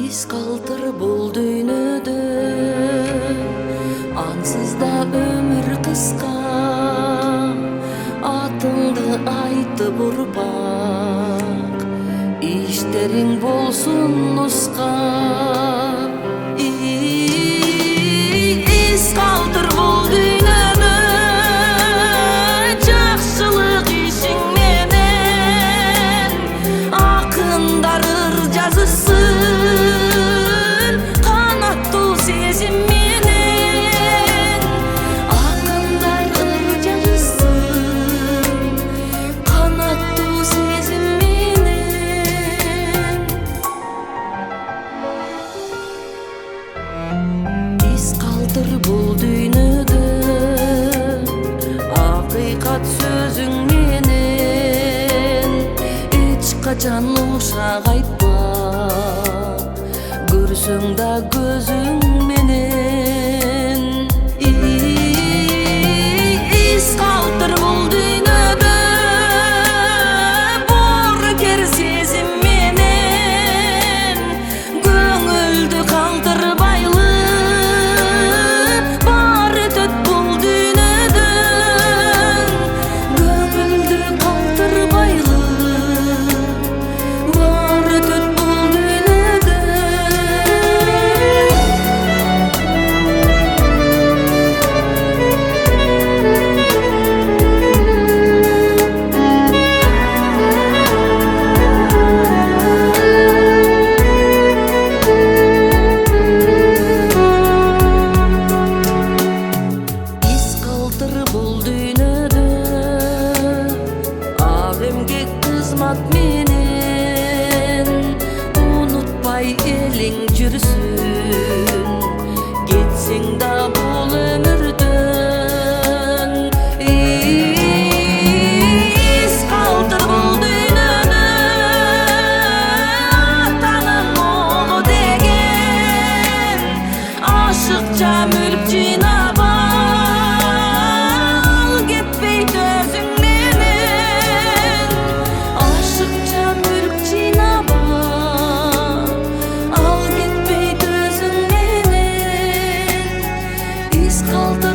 Из калтыр бул дүйнөдө, ансыз да өмүр кыска. Атыңды айтып урпак, иштериң болсун нуска. Из калтыр бул дүйнөдө, жакшылык ишиң менен акындар ыр жазышсын, канаттуу сезим менен. Акындар ыр жазышсын, канаттуу сезим менен. Из калтыр бул дүйнөдө, акыйкат сөзүң менен эч качан ушак айтпа, көрсөң да көзүң менен. Из калтыр бул дүйнөдө, боорукер сезим менен көңүлдү калтырбайлы, баары өтөт бул дүйнөдөн. Көңүлдү калтырбайлы, баары өтөт бул дүйнөдөн. Из калтыр бул дүйнөдө, ак эмгек кызмат менен унутпай элиң жүрсүн, кетсең да бул өмүрдөн. Из калтыр бул дүйнөдө, атанын оолу деген ашыкча мүлк жыйнаба, ал кетпейт өзүң менен. Ашыкча мүлк жыйнаба, ал кетпейт өзүң менен. Из калтыр